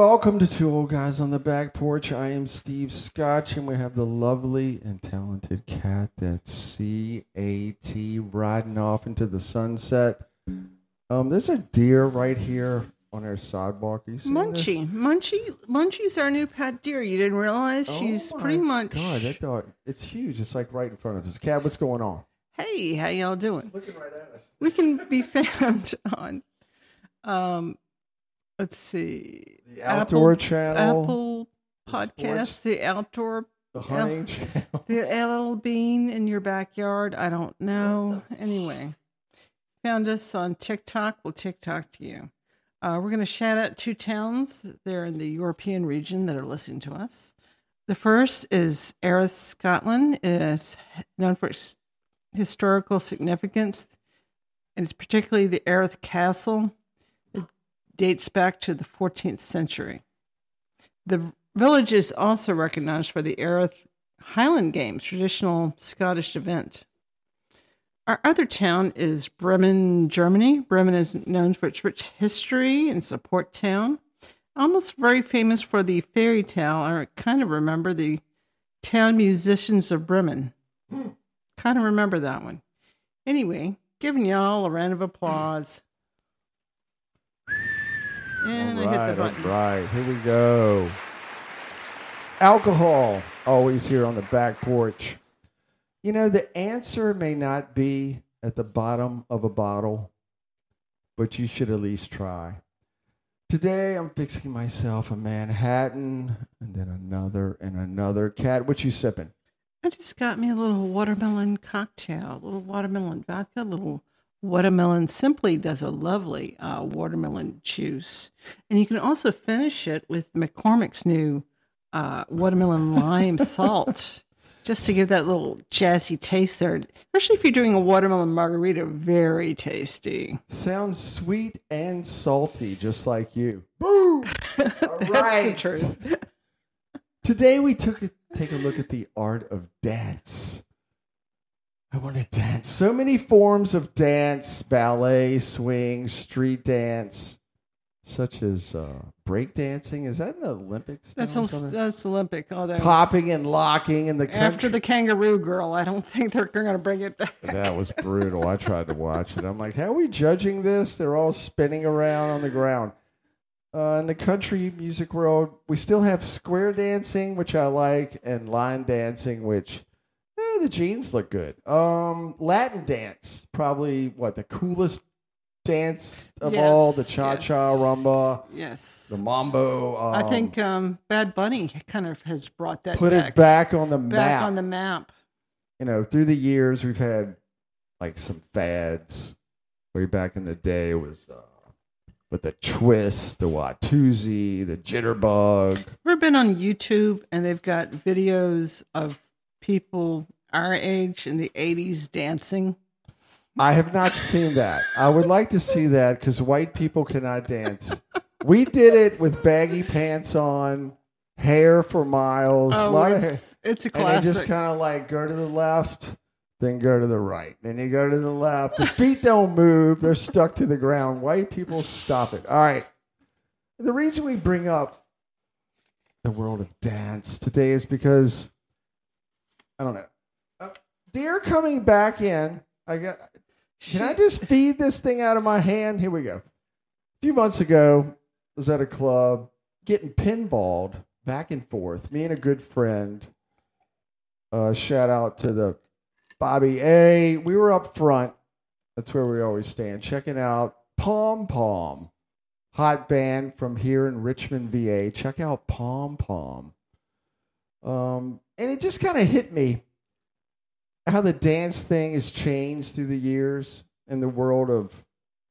welcome to Two Old Guys on the Back Porch. I am Steve Scotch, and we have the lovely and talented cat, that's C-A-T, riding off into the sunset. There's a deer right here on our sidewalk. Are you seeing this? Munchie's our new pet deer. You didn't realize she's pretty much. God, I thought it's huge. It's like right in front of us. Cat, what's going on? Hey, how y'all doing? Looking right at us. We can be found on. Let's see. The Outdoor Channel. Apple Podcast, the Outdoor. The Hunting Channel. The little bean in your backyard. I don't know. Anyway, found us on TikTok. We'll TikTok to you. We're going to shout out two towns. They're in the European region that are listening to us. The first is Erith, Scotland. It's known for its historical significance, and it's particularly the Erith Castle. It dates back to the 14th century. The village is also recognized for the Erith Highland Games, traditional Scottish event. Our other town is Bremen, Germany. Bremen is known for its rich history and it's a port town. Almost very famous for the fairy tale. I kind of remember the Town Musicians of Bremen. Kind of remember that one. Anyway, giving y'all a round of applause. And I hit the button. All right, here we go. Alcohol, always here on the back porch. You know, the answer may not be at the bottom of a bottle, but you should at least try. Today, I'm fixing myself a Manhattan, and then another and another. Cat, what you sipping? I just got me a little watermelon cocktail, a little watermelon vodka, a little watermelon. Simply does a lovely watermelon juice. And you can also finish it with McCormick's new watermelon lime salt, just to give that little jazzy taste there. Especially if you're doing a watermelon margarita, very tasty. Sounds sweet and salty, just like you. Boo! All right. That's the truth. Today we take a look at the art of dance. I want to dance. So many forms of dance: ballet, swing, street dance, such as break dancing. Is that in the Olympics? That's Olympic. Although popping and locking in the country. After the Kangaroo Girl, I don't think they're going to bring it back. That was brutal. I tried to watch it. I'm like, how are we judging this? They're all spinning around on the ground. In the country music world, we still have square dancing, which I like, and line dancing, which the jeans look good. Latin dance, probably the coolest dance of all, the cha-cha, rumba, the mambo. I think Bad Bunny kind of has brought that put back. It back on the map. Back on the map. You know, through the years, we've had like some fads. Way back in the day, it was with the twist, the Watusi, the jitterbug. Ever been on YouTube and they've got videos of people our age in the 80s dancing? I have not seen that. I would like to see that because white people cannot dance. We did it with baggy pants on, hair for miles. Oh, a lot of hair. It's a classic. And they just kind of like go to the left, then go to the right. Then you go to the left. The feet don't move. They're stuck to the ground. White people, stop it. All right. The reason we bring up the world of dance today is because, I don't know, deer coming back in. Can I just feed this thing out of my hand? Here we go. A few months ago, I was at a club getting pinballed back and forth. Me and a good friend. Shout out to the Bobby A. We were up front. That's where we always stand. Checking out Pom Pom. Hot band from here in Richmond, VA. Check out Pom Pom. And it just kind of hit me how the dance thing has changed through the years in the world of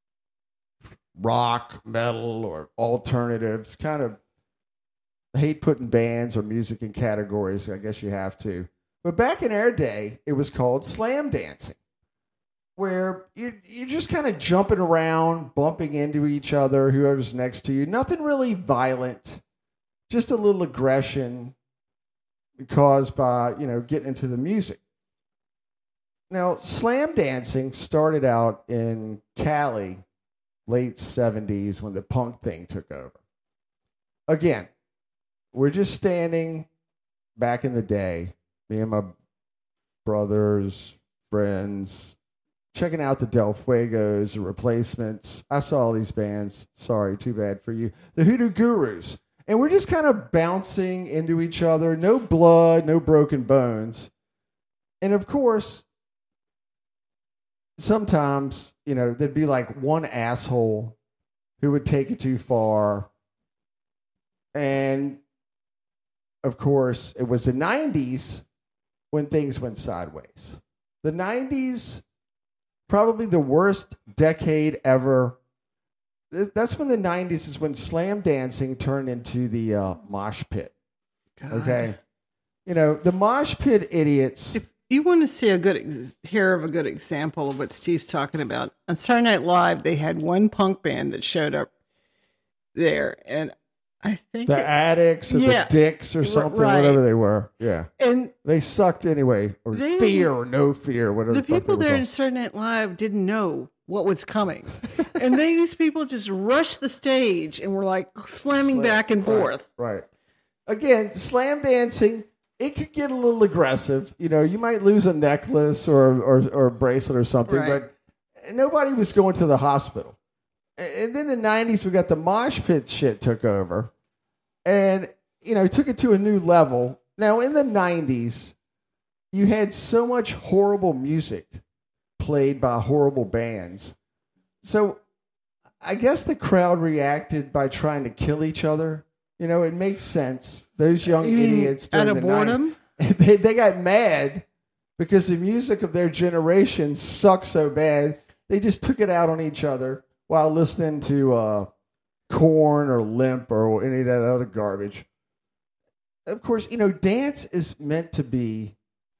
rock, metal, or alternatives. Kind of hate putting bands or music in categories. I guess you have to. But back in our day, it was called slam dancing, where you're just kind of jumping around, bumping into each other, whoever's next to you. Nothing really violent, just a little aggression caused by, getting into the music. Now, slam dancing started out in Cali, late 70s, when the punk thing took over. again, we're just standing back in the day, me and my brothers, friends, checking out the Del Fuegos, the Replacements. I saw all these bands. Sorry, too bad for you. The Hoodoo Gurus. And we're just kind of bouncing into each other. No blood, no broken bones. And of course, sometimes, there'd be like one asshole who would take it too far. And of course, it was the 90s when things went sideways. The 90s, probably the worst decade ever. That's when the 90s is when slam dancing turned into the mosh pit. God. Okay? The mosh pit idiots. If you want to see hear of a good example of what Steve's talking about, on Saturday Night Live, they had one punk band that showed up there, and I think the Addicts or the Dicks or something, right. Whatever they were. Yeah. And they sucked anyway. Or Fear or No Fear, whatever. The people there in Saturday Night Live didn't know what was coming. And these people just rushed the stage and were like slamming back and forth. Right. Again, slam dancing, it could get a little aggressive. You might lose a necklace or a bracelet or something, right. But nobody was going to the hospital. And then in the 90s, we got the mosh pit shit took over. And, took it to a new level. Now, in the 90s, you had so much horrible music played by horrible bands. So I guess the crowd reacted by trying to kill each other. It makes sense. Those young idiots out of boredom, they got mad because the music of their generation sucked so bad. They just took it out on each other while listening to Korn or Limp or any of that other garbage. Of course, dance is meant to be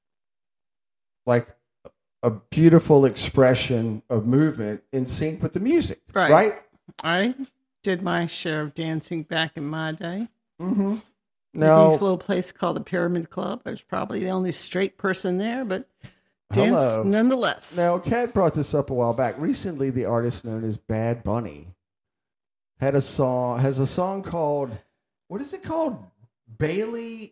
like a beautiful expression of movement in sync with the music, right? I did my share of dancing back in my day. Mm-hmm. Now, a little place called the Pyramid Club. I was probably the only straight person there, but dance nonetheless. Now, Kat brought this up a while back. Recently, the artist known as Bad Bunny has a song called, what is it called? Bailey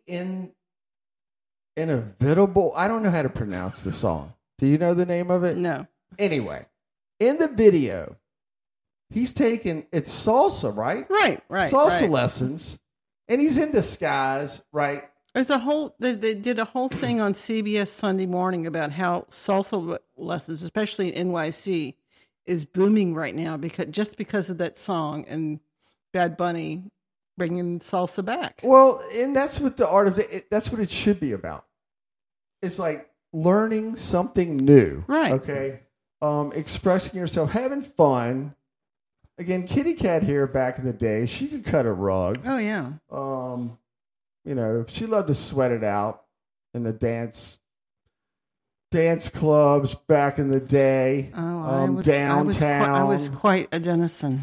Inevitable. I don't know how to pronounce the song. Do you know the name of it? No. Anyway, in the video, it's salsa, right? Right. Salsa lessons, and he's in disguise, right? There's they did a whole thing on CBS Sunday Morning about how salsa lessons, especially in NYC, is booming right now because of that song and Bad Bunny bringing salsa back. Well, and that's what the art of that's what it should be about. It's like learning something new, right? Okay, expressing yourself, having fun. Again, Kitty Cat here back in the day, she could cut a rug. Oh yeah. She loved to sweat it out in the dance clubs back in the day. Oh, downtown. I was quite a denizen.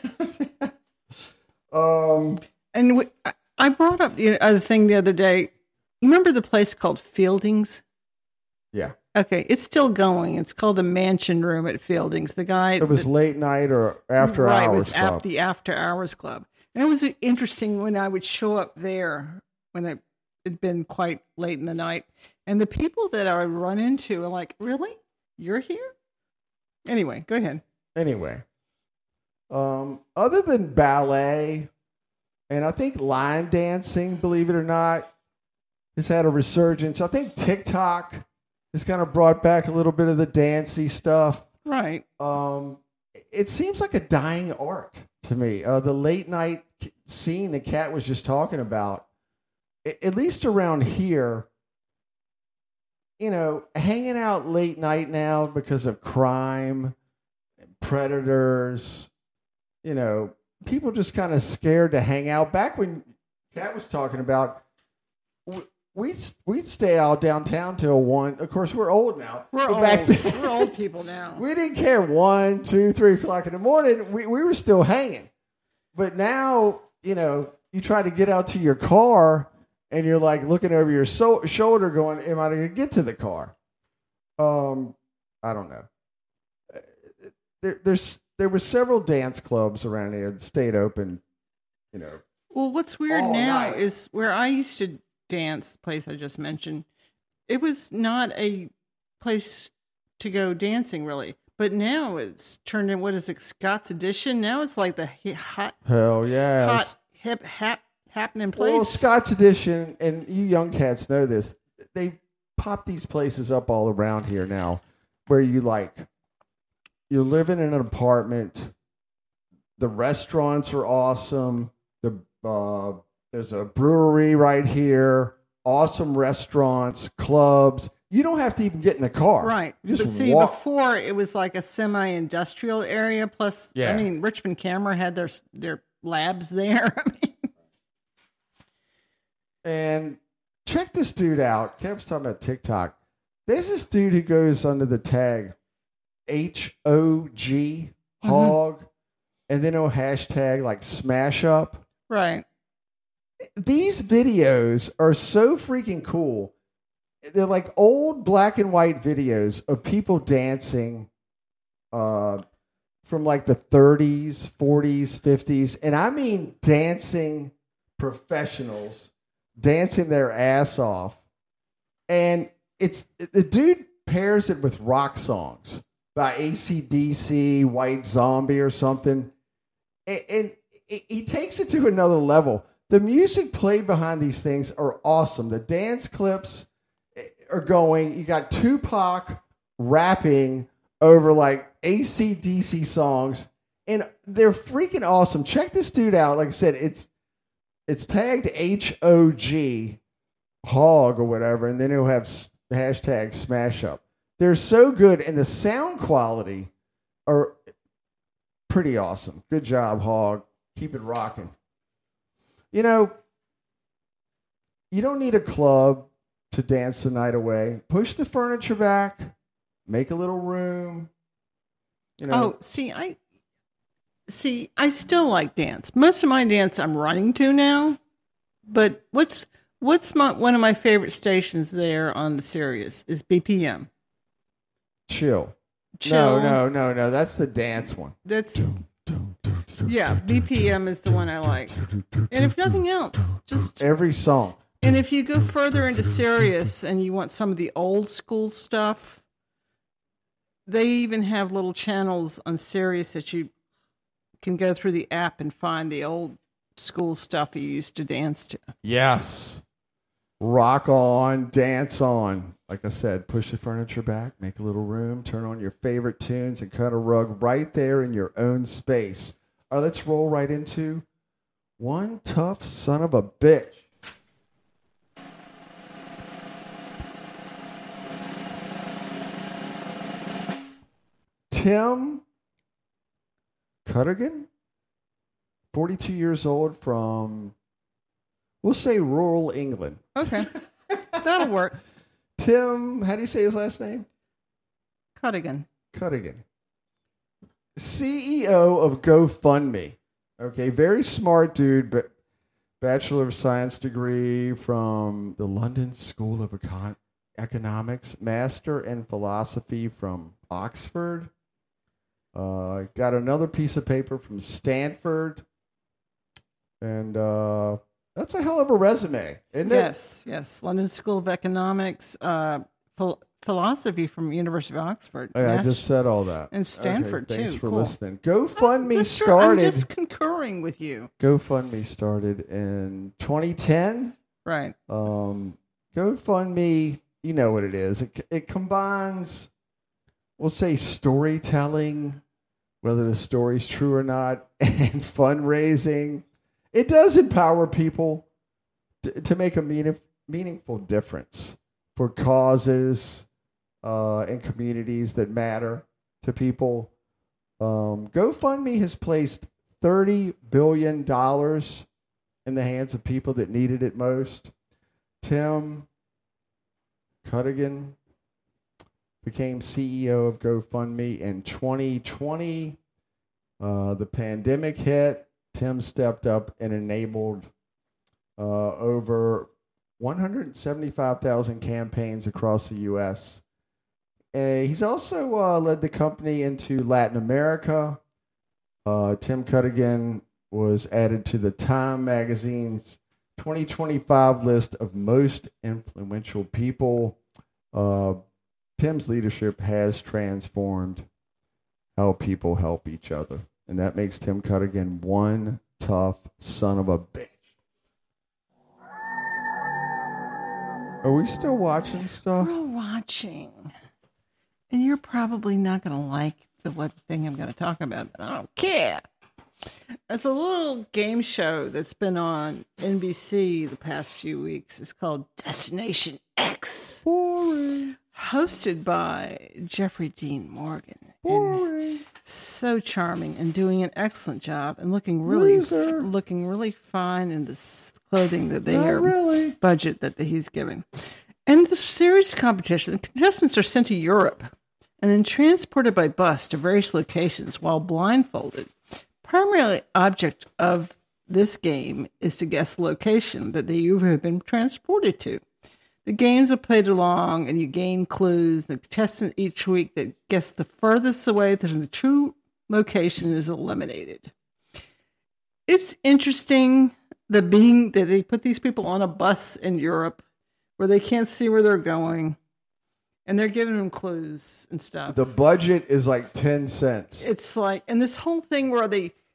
And I brought up the other thing the other day. You remember the place called Fieldings? Yeah. Okay, it's still going. It's called the Mansion Room at Fieldings. The guy. It was late night or after hours. Right, it was the after hours club. And it was interesting when I would show up there when it had been quite late in the night, and the people that I would run into are like, "Really, you're here?" Anyway, go ahead. Anyway, other than ballet, and I think line dancing, believe it or not, has had a resurgence. I think TikTok has kind of brought back a little bit of the dancey stuff. Right. It seems like a dying art to me. The late night scene that Kat was just talking about, at least around here, hanging out late night now because of crime, predators, people just kind of scared to hang out. Back when Kat was talking about, we'd stay out downtown till 1. Of course, we're old now. We're old people now. We didn't care 1, 2, 3 o'clock in the morning. We were still hanging. But now, you try to get out to your car and you're like looking over your shoulder going, am I going to get to the car? I don't know. There were several dance clubs around here that stayed open, Well, what's weird All now night. is where I used to dance, the place I just mentioned, it was not a place to go dancing really. But now it's turned in, what is it, Scott's Edition? Now it's like the hot, Hell yeah. hip, happening place. Well, Scott's Edition, and you young cats know this, they pop these places up all around here now where you're living in an apartment. The restaurants are awesome. There's a brewery right here. Awesome restaurants, clubs. You don't have to even get in the car. Right. You just But see, walk. before it was like a semi-industrial area. Plus, Yeah. I mean, Richmond Camera had their labs there. I mean, And check this dude out. Kev's talking about TikTok. There's this dude who goes under the tag HOG, hog, and then he'll hashtag like smash up. right. These videos are so freaking cool. They're like old black and white videos of people dancing from like the 30s, 40s, 50s. And I mean dancing professionals dancing their ass off. And it's the dude pairs it with rock songs by AC/DC, White Zombie or something. And he takes it to another level. The music played behind these things are awesome. The dance clips are going. You got Tupac rapping over like AC/DC songs, and they're freaking awesome. Check this dude out. Like I said, it's tagged HOG, hog or whatever, and then he'll have hashtag smash up. They're so good, and the sound quality are pretty awesome. Good job, hog. Keep it rocking. You know, you don't need a club to dance the night away. Push the furniture back, make a little room. You know, Oh, I still like dance. Most of my dance I'm running to now. But what's one of my favorite stations there on the Sirius is BPM. chill. Chill. No. That's the dance one. That's yeah. BPM is the one I like. And if nothing else, just Every song. and if you go further into Sirius and you want some of the old school stuff, they even have little channels on Sirius that you can go through the app and find the old school stuff you used to dance to. Yes. Rock on, dance on. Like I said, push the furniture back, make a little room, turn on your favorite tunes, and cut a rug right there in your own space. All right, let's roll right into One Tough Son of a Bitch. Tim Cuttigan, 42 years old from, we'll say, rural England. Okay. That'll work. Tim, how do you say his last name? Cuttigan. Cuttigan. CEO of GoFundMe. Okay, very smart dude, but Bachelor of Science degree from the London School of Economics, Master in Philosophy from Oxford. Got another piece of paper from Stanford. And that's a hell of a resume, isn't it? Yes. London School of Economics, philosophy from University of Oxford. Oh, yeah, I just said all that. And Stanford, okay, thanks too. for Cool. listening. GoFundMe I'm started. just concurring with you. GoFundMe started in 2010. Right. GoFundMe, you know what it is. It combines, we'll say, storytelling, whether the story's true or not, and fundraising. It does empower people to make a meaningful difference for causes and communities that matter to people. GoFundMe has placed $30 billion in the hands of people that needed it most. Tim Cuttigan became CEO of GoFundMe in 2020. The pandemic hit. Tim stepped up and enabled over 175,000 campaigns across the U.S. He's also led the company into Latin America. Tim Cuttigan was added to the Time magazine's 2025 list of most influential people. Tim's leadership has transformed how people help each other. And that makes Tim Cuttigan one tough son of a bitch. Are we still watching stuff? We're watching. And you're probably not going to like what thing I'm going to talk about, but I don't care. It's a little game show that's been on NBC the past few weeks. It's called Destination X. Boring. Hosted by Jeffrey Dean Morgan. Boring. And so charming and doing an excellent job and looking really fine in this clothing that they are budget that he's giving. And the series competition, the contestants are sent to Europe and then transported by bus to various locations while blindfolded. Primary object of this game is to guess the location that you have been transported to. The games are played along, and you gain clues. The contestant each week that gets the furthest away from the true location is eliminated. It's interesting that they put these people on a bus in Europe where they can't see where they're going, and they're giving them clues and stuff. The budget is like 10 cents. It's like, and this whole thing where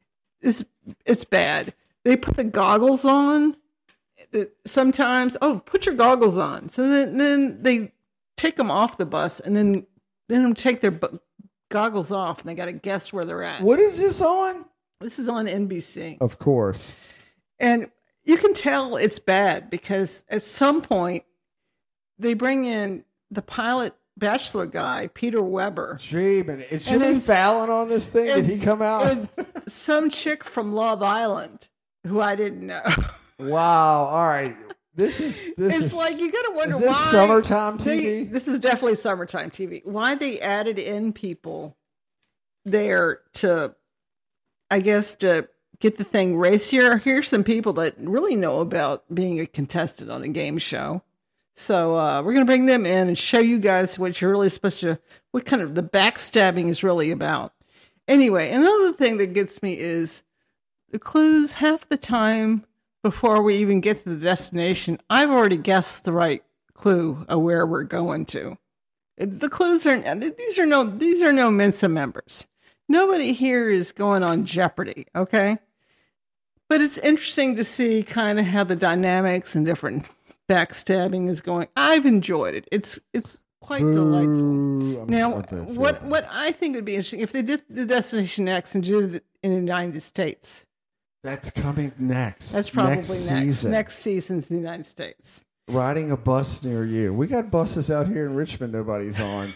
it's bad. They put the goggles on. Sometimes, put your goggles on. So then they take them off the bus and then take their goggles off and they got to guess where they're at. What is this on? This is on NBC. Of course. And you can tell it's bad because at some point they bring in the pilot bachelor guy, Peter Weber. Gee, man, is Jimmy Fallon on this thing? Did he come out? And some chick from Love Island who I didn't know. Wow. All right. This is like you got to wonder is this why summertime TV? This is definitely summertime TV. Why they added in people there to, I guess, to get the thing racier. Here's some people that really know about being a contestant on a game show. So we're going to bring them in and show you guys what you're really supposed to, what kind of the backstabbing is really about. Anyway, another thing that gets me is the clues half the time. Before we even get to the destination, I've already guessed the right clue of where we're going to. The clues these are no Mensa members. Nobody here is going on Jeopardy, okay? But it's interesting to see kind of how the dynamics and different backstabbing is going. I've enjoyed it. It's quite delightful. Now, what I think would be interesting if they did the Destination X and did it in the United States. That's coming next. That's probably next. Season. Next season's in the United States. Riding a bus near you. We got buses out here in Richmond nobody's on.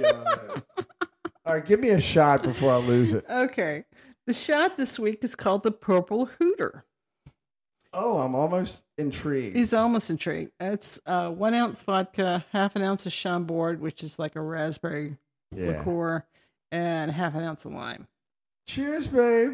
All right, give me a shot before I lose it. Okay. The shot this week is called the Purple Hooter. Oh, I'm almost intrigued. He's almost intrigued. It's 1 ounce vodka, half an ounce of Chambord, which is like a raspberry liqueur, and half an ounce of lime. Cheers, babe.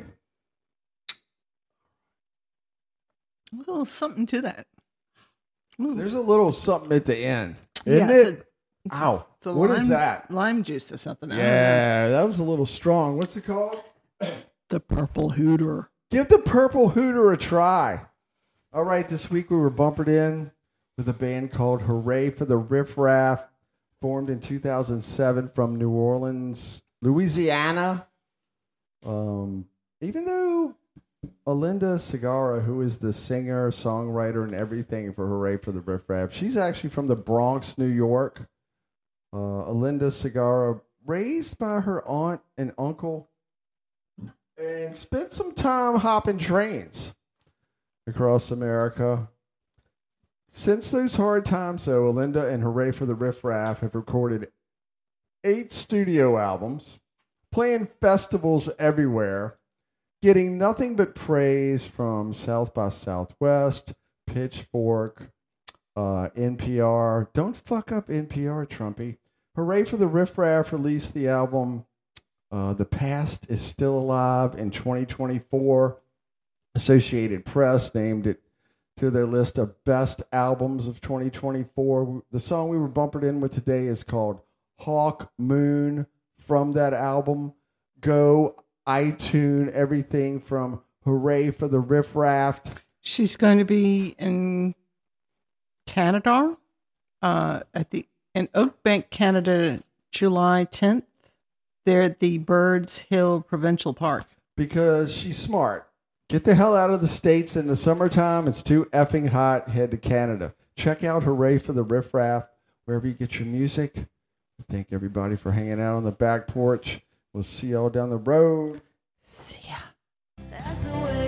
A little something to that. Ooh. There's a little something at the end, isn't it? Ow. What is that? Lime juice or something. Yeah, that was a little strong. What's it called? The Purple Hooter. Give the Purple Hooter a try. All right, this week we were bumpered in with a band called Hooray for the Riff Raff, formed in 2007 from New Orleans, Louisiana. Even though Alinda Segarra, who is the singer, songwriter, and everything for Hooray for the Riff Raff, she's actually from the Bronx, New York. Alinda Segarra, raised by her aunt and uncle, and spent some time hopping trains across America. Since those hard times, though, Alinda and Hooray for the Riff Raff have recorded 8 studio albums, playing festivals everywhere, getting nothing but praise from South by Southwest, Pitchfork, NPR. Don't fuck up NPR, Trumpy. Hooray for the Riff Raff released the album The Past is Still Alive in 2024. Associated Press named it to their list of best albums of 2024. The song we were bumpered in with today is called Hawk Moon from that album. Go iTunes everything from Hooray for the Riff Raft. She's going to be in Canada, in Oakbank, Canada, July 10th. They're at the Birds Hill Provincial Park. Because she's smart. Get the hell out of the States in the summertime. It's too effing hot. Head to Canada. Check out Hooray for the Riff Raft, wherever you get your music. Thank everybody for hanging out on the back porch. We'll see y'all down the road. See ya. That's the way